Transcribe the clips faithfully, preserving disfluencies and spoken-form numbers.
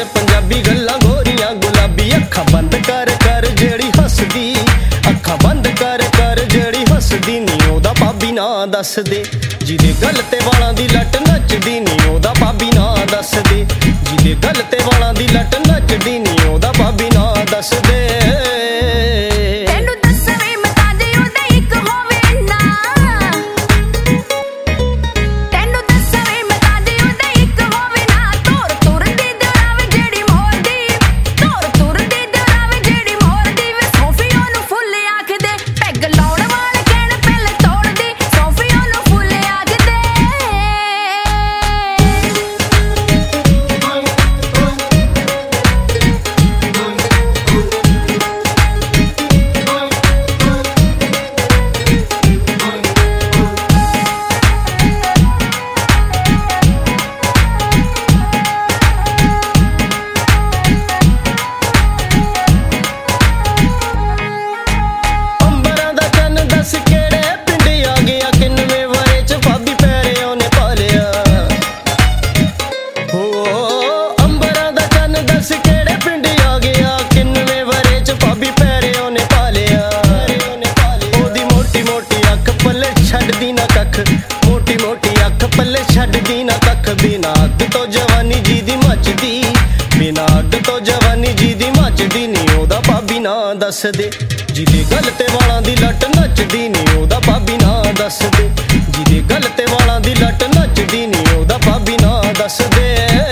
पंजाबी गल्लां गोरियां गुलाबी। अखां बंद कर कर जेड़ी हसदी, अखां बंद कर कर जेड़ी हसदी नी ओदा भाभी ना दस दे। जिदे गल ते वालां दी लट नचदी नी ओदा भाभी ना दस दे। जिदे गल ते वालां दी लट नचदी नी ओदा भाभी ना दस दे। मोटी मोटी अख पल्ले छड्डदी ना कख। बिना अग तो जवानी जी दी मचदी, बिना अग तो जवानी जी दी मचदी नी ओदा भाभी ना दस दे। जिदे गल ते वालां दी लट नचदी नी ओदा भाभी ना दस दे। जिदे गल ते वालां दी लट नचदी नी ओदा भाभी ना दस दे।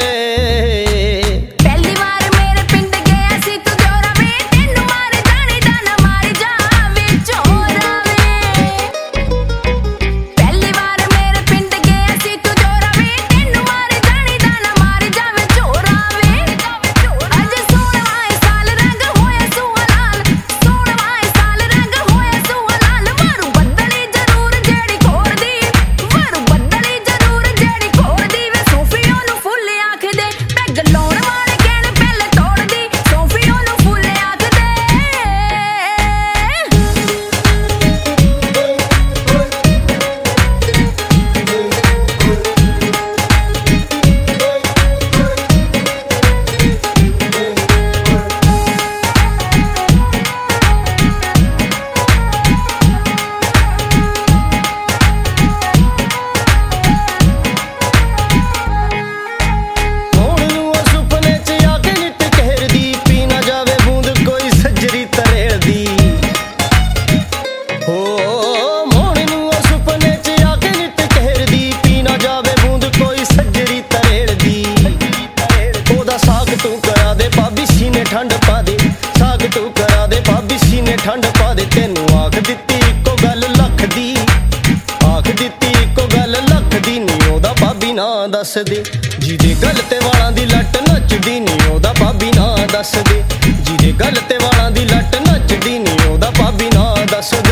ठंड पा दे साग तू करा दे भाभी सीने ठंड पा दे। तेनू आख दित्ती इको गल लख दी, आख दित्ती इको गल लख दी नी ओदा भाभी ना दस दे। जिदे गल ते वालां दी लट नचदी नी ओदा भाभी ना दस दे। जिदे गल ते वालां दी लट नचदी नी ओदा भाभी ना दस दे।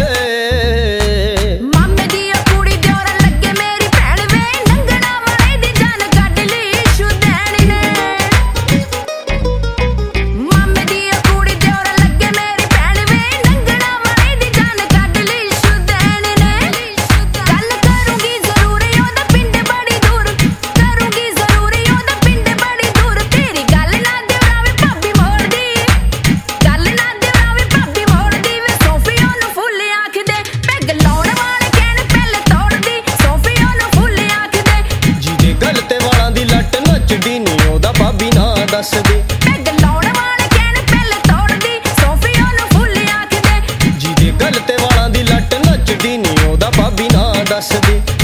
नचदी नी ओदा भाभी ना दस दे। पैग लाउण वाले कहण पहले तोड़ दी सोफी ओनू फुल आख दे। जिदे गल ते वालां दी लट नचदी नी ओदा भाभी ना दस दे।